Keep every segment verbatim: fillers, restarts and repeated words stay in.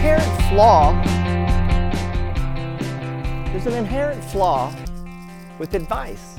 inherent flaw, there's an inherent flaw with advice.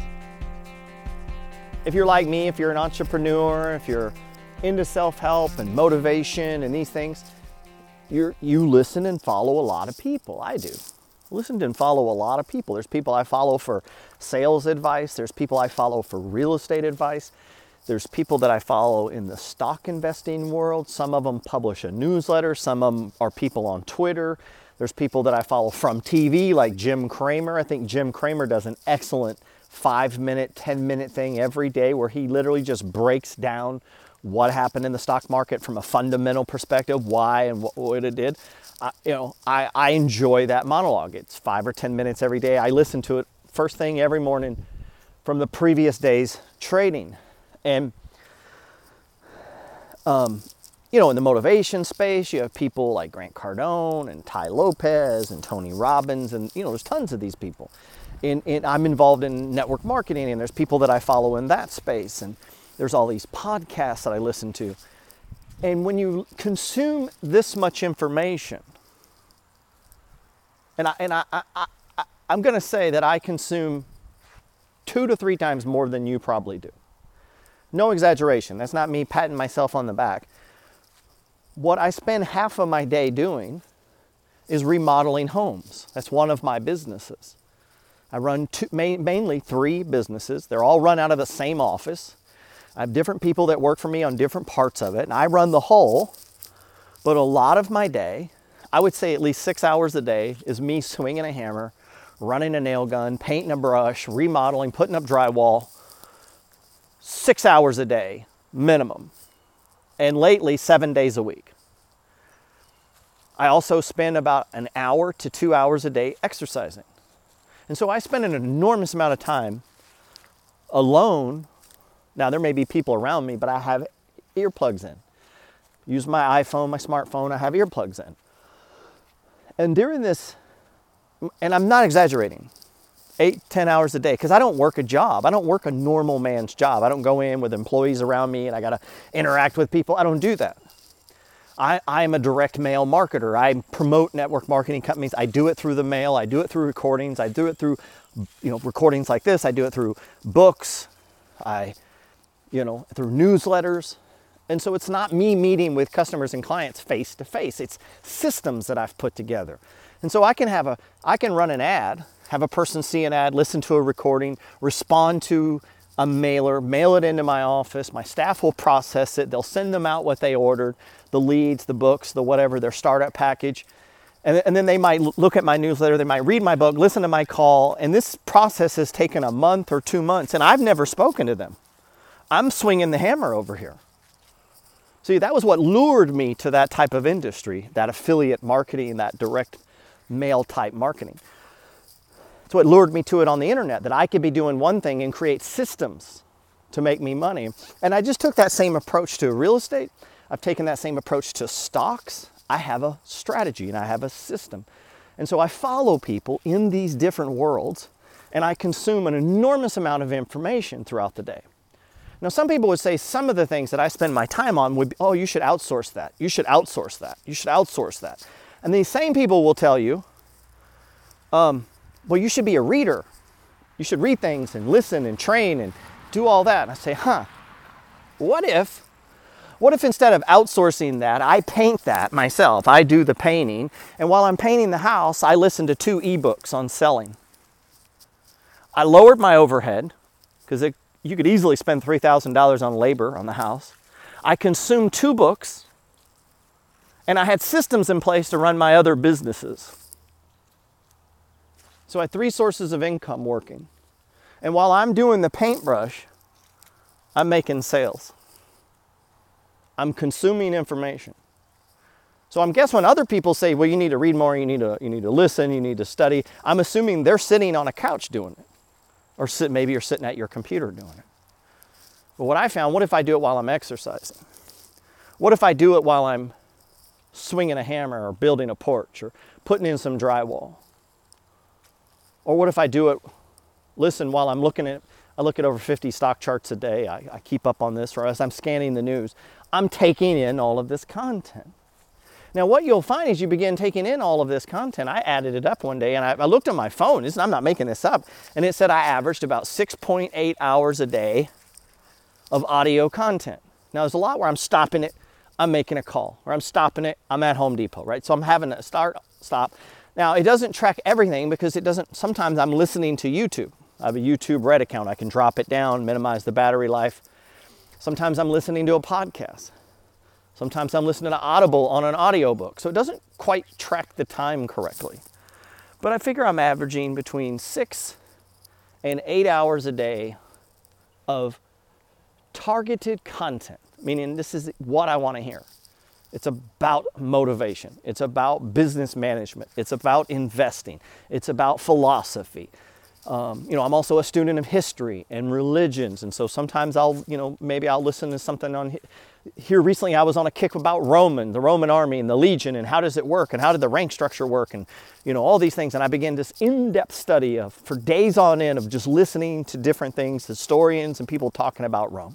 If you're like me, if you're an entrepreneur, if you're into self-help and motivation and these things, you're, you listen and follow a lot of people. I do. Listen and follow a lot of people. There's people I follow for sales advice. There's people I follow for real estate advice. There's people that I follow in the stock investing world. Some of them publish a newsletter. Some of them are people on Twitter. There's people that I follow from T V, like Jim Cramer. I think Jim Cramer does an excellent five minute, ten minute thing every day where he literally just breaks down what happened in the stock market from a fundamental perspective, why and what, what it did. I, you know, I, I enjoy that monologue. It's five or ten minutes every day. I listen to it first thing every morning from the previous day's trading. And, um, you know, in the motivation space, you have people like Grant Cardone and Ty Lopez and Tony Robbins, and, you know, there's tons of these people. In, in, I'm involved in network marketing, and there's people that I follow in that space, and there's all these podcasts that I listen to. And when you consume this much information, and, I, and I, I, I, I'm going to say that I consume two to three times more than you probably do. No exaggeration. That's not me patting myself on the back. What I spend half of my day doing is remodeling homes. That's one of my businesses. I run two, mainly three businesses. They're all run out of the same office. I have different people that work for me on different parts of it, and I run the whole. But a lot of my day, I would say at least six hours a day, is me swinging a hammer, running a nail gun, painting a brush, remodeling, putting up drywall. Six hours a day, minimum. And lately, seven days a week. I also spend about an hour to two hours a day exercising. And so I spend an enormous amount of time alone. Now, there may be people around me, but I have earplugs in. Use my iPhone, my smartphone, I have earplugs in. And during this, and I'm not exaggerating, eight, ten hours a day, because I don't work a job. I don't work a normal man's job. I don't go in with employees around me and I got to interact with people. I don't do that. I, I'm a direct mail marketer. I promote network marketing companies. I do it through the mail. I do it through recordings. I do it through, you know, recordings like this. I do it through books. I, you know, through newsletters. And so it's not me meeting with customers and clients face to face. It's systems that I've put together. And so I can have a, I can run an ad, have a person see an ad, listen to a recording, respond to a mailer, mail it into my office. My staff will process it. They'll send them out what they ordered, the leads, the books, the whatever, their startup package. And, and then they might look at my newsletter, they might read my book, listen to my call. And this process has taken a month or two months, and I've never spoken to them. I'm swinging the hammer over here. See, that was what lured me to that type of industry, that affiliate marketing, that direct mail type marketing. It's what lured me to it on the internet, that I could be doing one thing and create systems to make me money. And I just took that same approach to real estate. I've taken that same approach to stocks. I have a strategy and I have a system. And so I follow people in these different worlds, and I consume an enormous amount of information throughout the day. Now, some people would say some of the things that I spend my time on would be, oh, you should outsource that. You should outsource that. You should outsource that. And these same people will tell you, um, well, you should be a reader. You should read things and listen and train and do all that. And I say, huh, what if, what if instead of outsourcing that, I paint that myself? I do the painting. And while I'm painting the house, I listen to two ebooks on selling. I lowered my overhead because it you could easily spend three thousand dollars on labor on the house. I consumed two books, and I had systems in place to run my other businesses. So I had three sources of income working. And while I'm doing the paintbrush, I'm making sales. I'm consuming information. So I'm guess when other people say, well, you need to read more, you need to, you need to listen, you need to study, I'm assuming they're sitting on a couch doing it. Or sit, maybe you're sitting at your computer doing it. But what I found, what if I do it while I'm exercising? What if I do it while I'm swinging a hammer or building a porch or putting in some drywall? Or what if I do it, listen, while I'm looking at, I look at over fifty stock charts a day. I, I keep up on this, or as I'm scanning the news, I'm taking in all of this content. Now, what you'll find is you begin taking in all of this content. I added it up one day, and I, I looked at my phone. This, I'm not making this up. And it said I averaged about six point eight hours a day of audio content. Now, there's a lot where I'm stopping it, I'm making a call, or I'm stopping it, I'm at Home Depot, right? So I'm having to start, stop. Now, it doesn't track everything because it doesn't, sometimes I'm listening to YouTube. I have a YouTube Red account. I can drop it down, minimize the battery life. Sometimes I'm listening to a podcast. Sometimes I'm listening to Audible on an audiobook. So it doesn't quite track the time correctly. But I figure I'm averaging between six and eight hours a day of targeted content, meaning this is what I want to hear. It's about motivation. It's about business management. It's about investing. It's about philosophy. Um, you know, I'm also a student of history and religions. And so sometimes I'll, you know, maybe I'll listen to something on here. Recently I was on a kick about Roman, the Roman army and the legion and how does it work and how did the rank structure work and, you know, all these things. And I began this in-depth study of, for days on end, of just listening to different things, historians and people talking about Rome.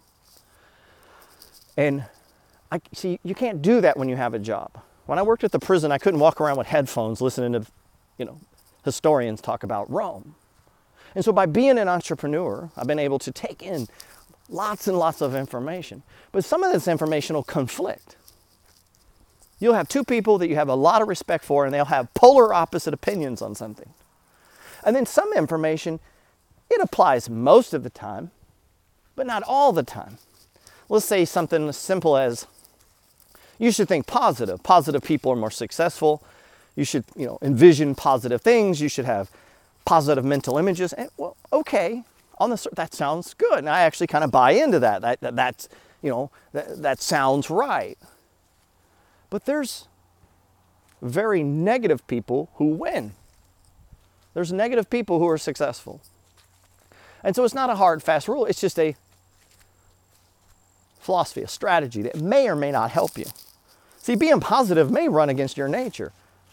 And I see, you can't do that when you have a job. When I worked at the prison, I couldn't walk around with headphones listening to, you know, historians talk about Rome. And so by being an entrepreneur, I've been able to take in lots and lots of information. But some of this information will conflict. You'll have two people that you have a lot of respect for, and they'll have polar opposite opinions on something. And then some information, it applies most of the time, but not all the time. Let's say something as simple as, you should think positive. Positive people are more successful. You should, you know, envision positive things. You should have positive mental images. And, well, okay, on the that sounds good, and I actually kind of buy into that. That, that that's, you know, that, that sounds right. But there's very negative people who win. There's negative people who are successful, and so it's not a hard, fast rule. It's just a philosophy, a strategy that may or may not help you. See, being positive may run against your nature.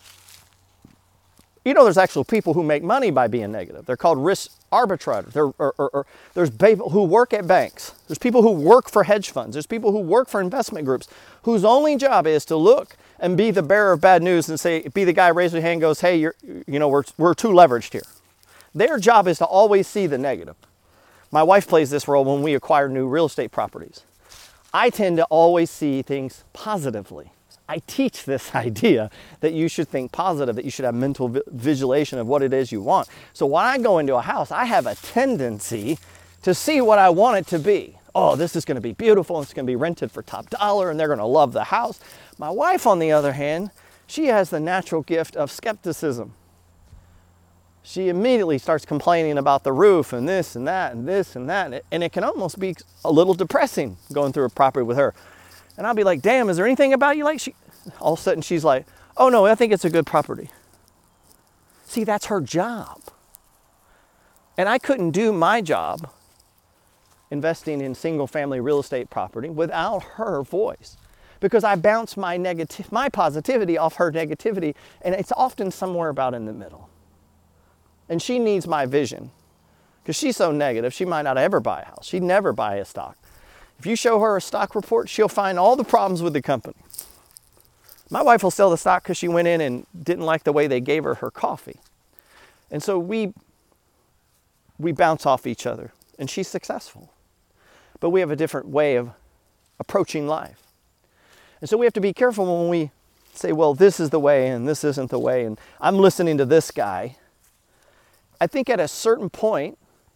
You know, there's actual people who make money by being negative. They're called risk arbitrators. Or, or, or, or there's people who work at banks. There's people who work for hedge funds. There's people who work for investment groups whose only job is to look and be the bearer of bad news and say, be the guy who raises his hand and goes, hey, you're, you know, we're, we're too leveraged here. Their job is to always see the negative. My wife plays this role when we acquire new real estate properties. I tend to always see things positively. I teach this idea that you should think positive, that you should have mental vi- visualization of what it is you want. So when I go into a house, I have a tendency to see what I want it to be. Oh, this is going to be beautiful. It's going to be rented for top dollar, and they're going to love the house. My wife, on the other hand, she has the natural gift of skepticism. She immediately starts complaining about the roof and this and that and this and that. And it can almost be a little depressing going through a property with her. And I'll be like, damn, is there anything about you like? She, all of a sudden she's like, oh no, I think it's a good property. See, that's her job. And I couldn't do my job investing in single family real estate property without her voice. Because I bounce my negative, my positivity off her negativity, and it's often somewhere about in the middle. And she needs my vision. Because she's so negative, she might not ever buy a house. She'd never buy a stock. If you show her a stock report, she'll find all the problems with the company. My wife will sell the stock because she went in and didn't like the way they gave her her coffee. And so we, we bounce off each other, and she's successful. But we have a different way of approaching life. And so we have to be careful when we say, well, this is the way and this isn't the way, and I'm listening to this guy. I think at a certain point,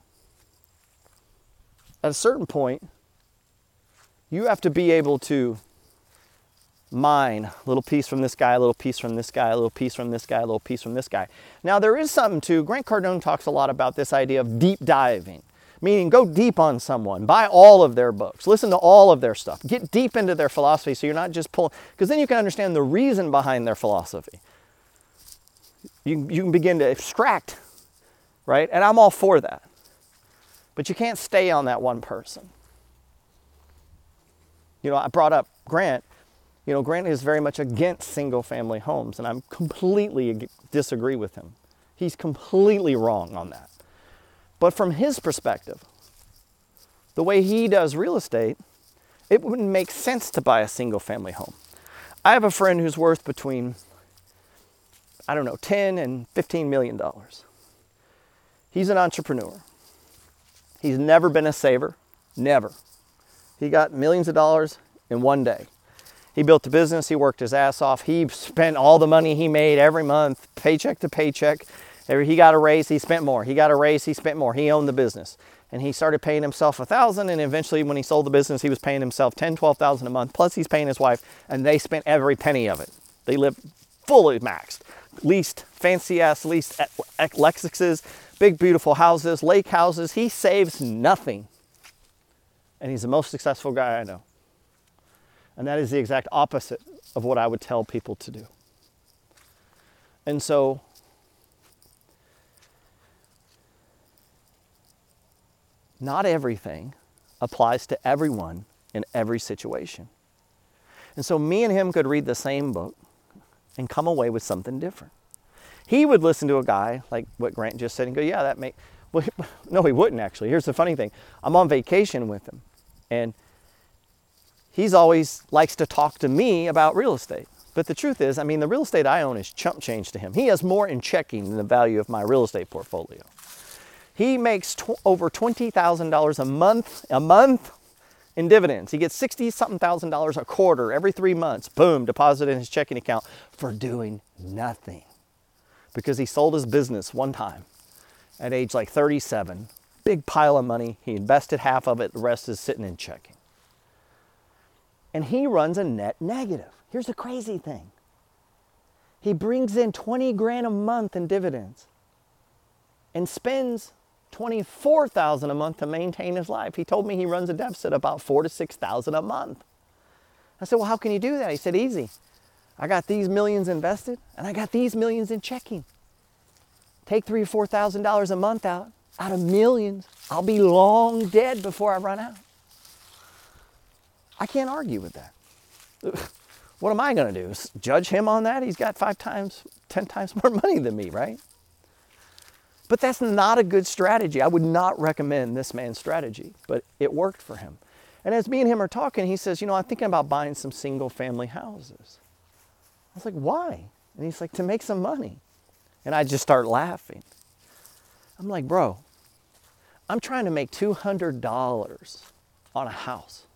at a certain point, you have to be able to mine a little piece from this guy, a little piece from this guy, a little piece from this guy, a little piece from this guy. Now, there is something to, Grant Cardone talks a lot about this idea of deep diving, meaning go deep on someone, buy all of their books, listen to all of their stuff, get deep into their philosophy so you're not just pulling, because then you can understand the reason behind their philosophy. You, you can begin to extract, right? And I'm all for that. But you can't stay on that one person. You know, I brought up Grant. You know, Grant is very much against single-family homes, and I completely disagree with him. He's completely wrong on that. But from his perspective, the way he does real estate, it wouldn't make sense to buy a single-family home. I have a friend who's worth between, I don't know, ten and fifteen million dollars. He's an entrepreneur. He's never been a saver, never. He got millions of dollars in one day. He built a business, he worked his ass off. He spent all the money he made every month, paycheck to paycheck. He got a raise, he spent more. He got a raise, he spent more. He owned the business. And he started paying himself a thousand, and eventually when he sold the business, he was paying himself ten, twelve thousand a month, plus he's paying his wife, and they spent every penny of it. They lived fully maxed. Leased fancy ass leased Lexuses, big beautiful houses, lake houses. He saves nothing. And he's the most successful guy I know. And that is the exact opposite of what I would tell people to do. And so, not everything applies to everyone in every situation. And so me and him could read the same book and come away with something different. He would listen to a guy like what Grant just said and go, yeah, that may, well, no, he wouldn't actually. Here's the funny thing. I'm on vacation with him, and he's always likes to talk to me about real estate. But the truth is, I mean, the real estate I own is chump change to him. He has more in checking than the value of my real estate portfolio. He makes tw- over twenty thousand dollars a month, a month in dividends. He gets sixty something thousand dollars a quarter every three months. Boom, deposited in his checking account for doing nothing. Because he sold his business one time at age like thirty-seven. Big pile of money. He invested half of it. The rest is sitting in checking. And he runs a net negative. Here's the crazy thing. He brings in twenty grand a month in dividends and spends twenty-four thousand dollars a month to maintain his life. He told me he runs a deficit about four to six thousand dollars a month. I said, well, how can you do that? He said, easy. I got these millions invested and I got these millions in checking. Take three or four thousand dollars a month out, out of millions. I'll be long dead before I run out. I can't argue with that. What am I going to do? Judge him on that? He's got five times, ten times more money than me, right? But that's not a good strategy. I would not recommend this man's strategy, but it worked for him. And as me and him are talking, he says, you know, I'm thinking about buying some single family houses. I was like, why? And he's like, to make some money. And I just start laughing. I'm like, bro, I'm trying to make two hundred dollars on a house.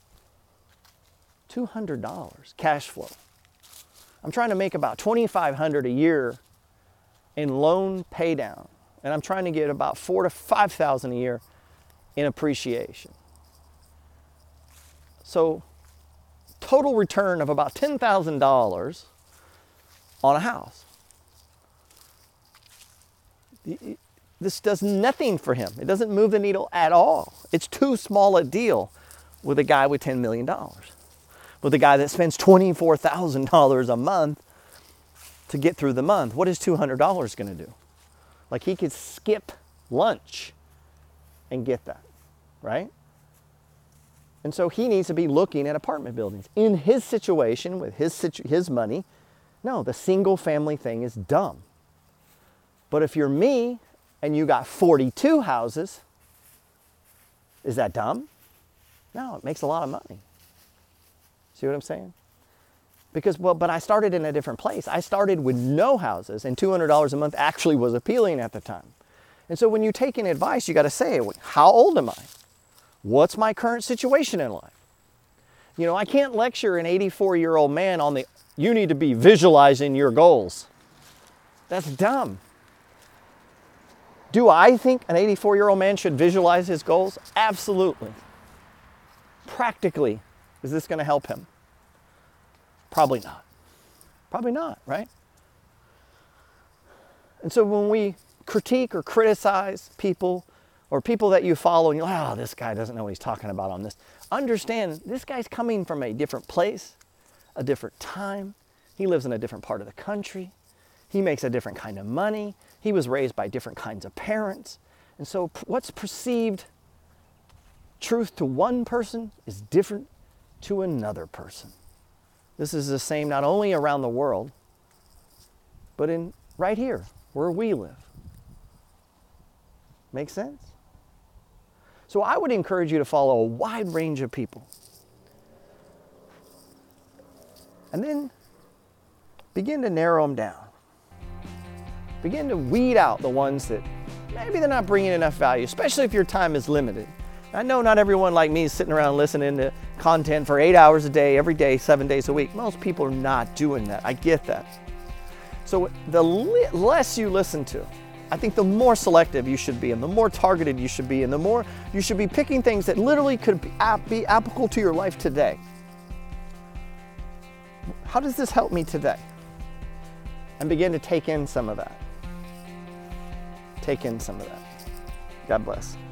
two hundred dollars cash flow. I'm trying to make about twenty-five hundred dollars a year in loan pay down. And I'm trying to get about four to five thousand a year in appreciation. So total return of about ten thousand dollars on a house. This does nothing for him. It doesn't move the needle at all. It's too small a deal with a guy with ten million dollars. With a guy that spends twenty-four thousand dollars a month to get through the month. What is two hundred dollars going to do? Like, he could skip lunch and get that, right? And so he needs to be looking at apartment buildings. In his situation, with his situ- his money, no, the single family thing is dumb. But if you're me and you got forty-two houses, is that dumb? No, it makes a lot of money. See what I'm saying? Because, well, but I started in a different place. I started with no houses, and two hundred dollars a month actually was appealing at the time. And so when you're taking advice, you got to say, how old am I? What's my current situation in life? You know, I can't lecture an eighty-four-year-old man on the, you need to be visualizing your goals. That's dumb. Do I think an eighty-four-year-old man should visualize his goals? Absolutely. Practically, is this going to help him? Probably not. Probably not, right? And so when we critique or criticize people, or people that you follow, and you're like, oh, this guy doesn't know what he's talking about on this. Understand, this guy's coming from a different place, a different time. He lives in a different part of the country. He makes a different kind of money. He was raised by different kinds of parents. And so what's perceived truth to one person is different to another person. This is the same not only around the world, but in right here, where we live. Make sense? So I would encourage you to follow a wide range of people. And then begin to narrow them down. Begin to weed out the ones that maybe they're not bringing enough value, especially if your time is limited. I know not everyone like me is sitting around listening to content for eight hours a day, every day, seven days a week. Most people are not doing that. I get that. So the li- less you listen to, I think the more selective you should be, and the more targeted you should be, and the more you should be picking things that literally could be, ap- be applicable to your life today. How does this help me today? And begin to take in some of that. Take in some of that. God bless.